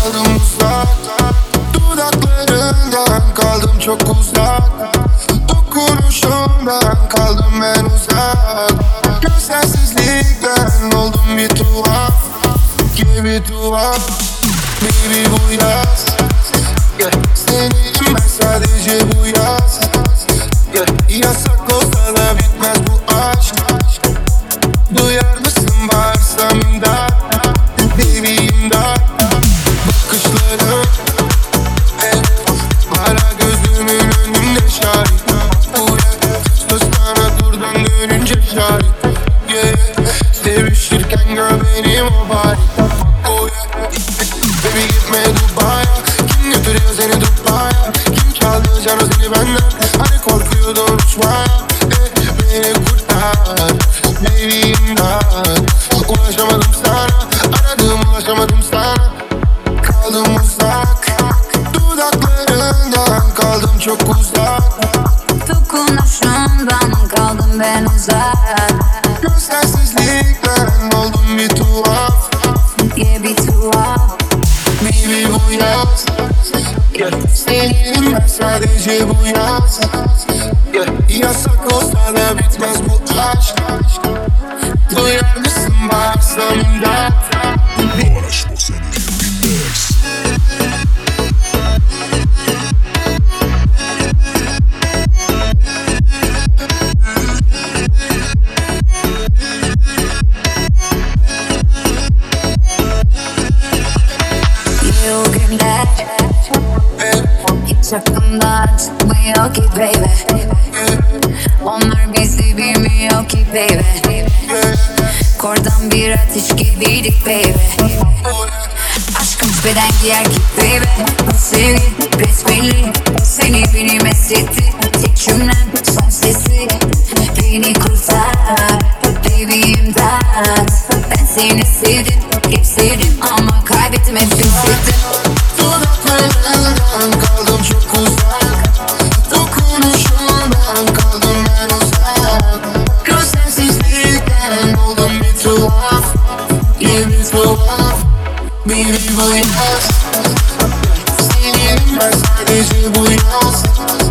kaldım uzak. Dudaklarından kaldım çok uzak. Dokunuşundan kaldım ben uzak. Gözlersizlikten oldum bir tuhaf. Gibi tuhaf. Baby bu yaz, yeah. Senin ben sadece bu yaz, yeah. Yasak olsa da bitmez bu aşk. Duyar mısın bağırsam imdat. Baby imdat. Bakışların hala gözümün önünde şahit. Bu söz bana durdan dönünce şahit, yeah. Sevişirken gör benim o bari. Oh yeah. Baby gitme Dubai'ya. Kim götürüyor seni Dubai'ya? Kim çaldı canı seni benden? Hani korkuyordun uçmaya, beni kurtar. Baby imdat. Ulaşamadım sana, aradım ulaşamadım sana. Kaldım uzak. Dudaklarından kaldım çok uzak. Dokunuşundan kaldım ben uzak. Gözlersizlikten oldum bir tuhaf. Yeah, bir tuhaf. Baby bu yaz, yeah. Senin ben sadece bu yaz, yeah. Yasak olsa da bitmez bu aşk. Duyar mısın bağırsam imdat. Barış bu senin remix. Yeah, o günler hiç aklımdan çıkmıyor ki baby. Onlar bizi bilmiyor ki baby. Kordan bir ateş gibiydik baby. Aşkım beden giyer ki baby. Bu sevgi besbelli, seni benim esirdi. Tek cümlem son sesi, beni kurtar. Baby imdat. Ben seni sevdim, hep sevdim ama kaybettim, hep sevdim. Dudaklarından kaldım çok uzak. Dokunuşundan kaldım ben uzak. Gözlersizlikten oldum bir tuhaf. Yeah, bir tuhaf. Baby bu yaz, senin ben sadece bu yaz.